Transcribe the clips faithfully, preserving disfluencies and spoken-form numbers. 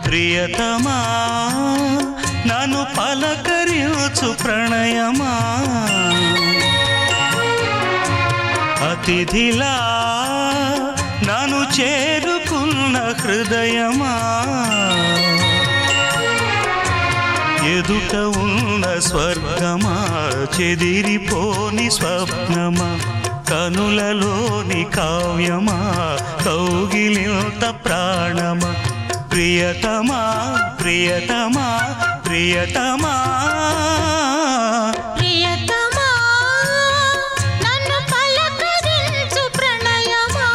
ప్రియతమా నన్ను పలకరించు ప్రణయమా అతిథిలా నన్ను చేరుకున్న హృదయమా ఎదుట ఉన్న స్వర్గమా చెదిరిపోని స్వప్నమా కనులలోని కావ్యమా కౌగిలింత ప్రాణమా ప్రియతమా ప్రియతమా ప్రియతమా ప్రియతమా నన్ను పలకరించు ప్రణయమా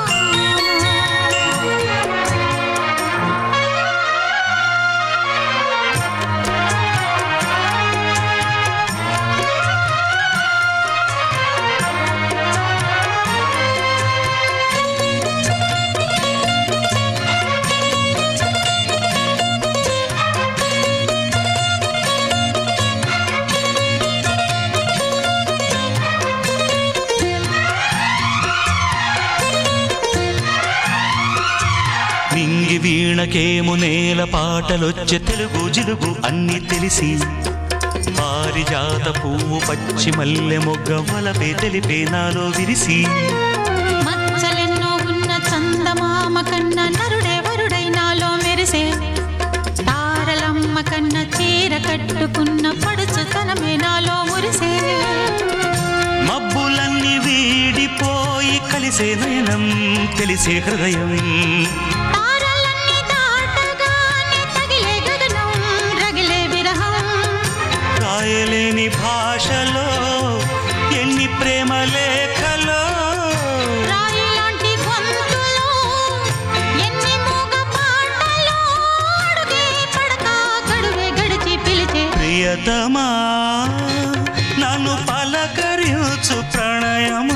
నింగి వీణకేము నేల పాటలొచ్చే తెలుగు జిలుగు అన్ని తెలిసి పారిజాత పువ్వు పచ్చి మల్లె మొగ్గ వలపే తెలిపే నాలో విరిసి మచ్చలెన్నో ఉన్న చందమామ కన్న నరుడే వరుడై నాలో మెరిసే తారలమ్మ కన్న చీర కట్టుకున్న పడుచుతనమే నాలో మురిసే మబ్బులన్నీ వీడిపోయి కలిసే నయనం తెలిసే హృదయం తారలన్నీ దాటగానే తగిలే గగనం రగిలే విరహం రాయలేని భాషలో ఎన్ని ప్రేమ లేఖలో రాయిలాంటి గొంతులో ఎన్ని మూగ పాటలో అడుగే పడక గడువే గడిచి పిలిచే ప్రియతమా నన్ను పలకరించు ప్రణయమా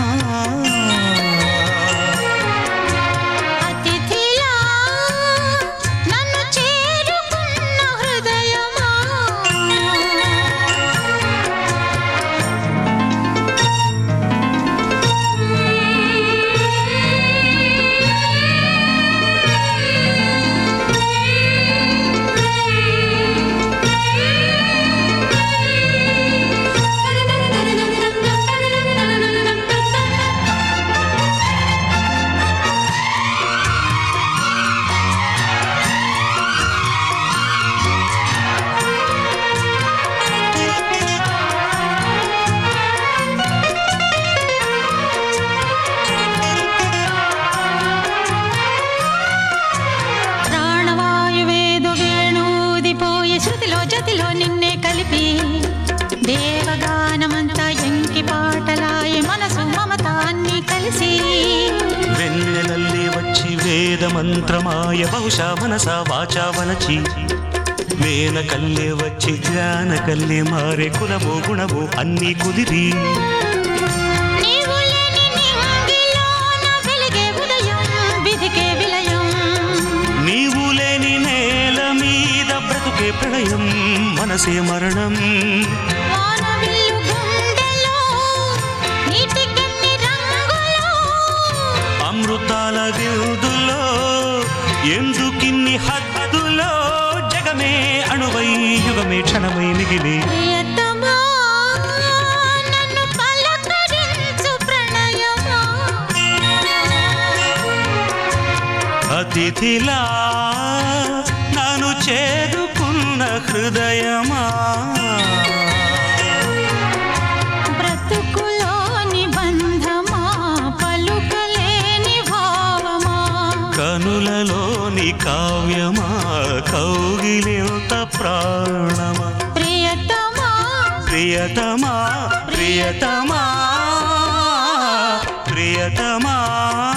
అతిథిలా నన్ను చేరుకున్న హృదయమా ప్రాణవాయువేదో వేణూదిపోయే శృతిలో జతిలో నిన్నే కలిపి దేవగానమంతా ఎంకి పాటలాయే మనసు మమత అన్నీ కలిసి వెన్నెలల్లి వచ్చి వేద మంత్రమాయ బహుశా మనస వాచా వలచి వేన కల్లే వచ్చి జ్ఞాన కల్లే మారే కులము గుణము అన్నీ కుదిరి నీవు లేని నింగిలోన వెలిగే ఉదయం విధికే విలయం నీవు లేని నేల మీద బ్రతుకే ప్రళయం మనసే మరణం వానవిల్లు గుండెలో నీటికెన్ని రంగులో అమృతాల విరుదులో ఎందుకిన్ని హద్దులో జగమే అణువై యుగమే క్షణమై మిగిలి ప్రియతమా నన్ను పలకరించు ప్రణయమా అతిథిలా నన్ను చేరుకున్న హృదయమా బ్రతుకులోని బంధమా పలుకలేని భావమా కనులలోని కావ్యమా కౌగిలింత ప్రాణమా ప్రియతమా ప్రియతమా ప్రియతమా ప్రియతమా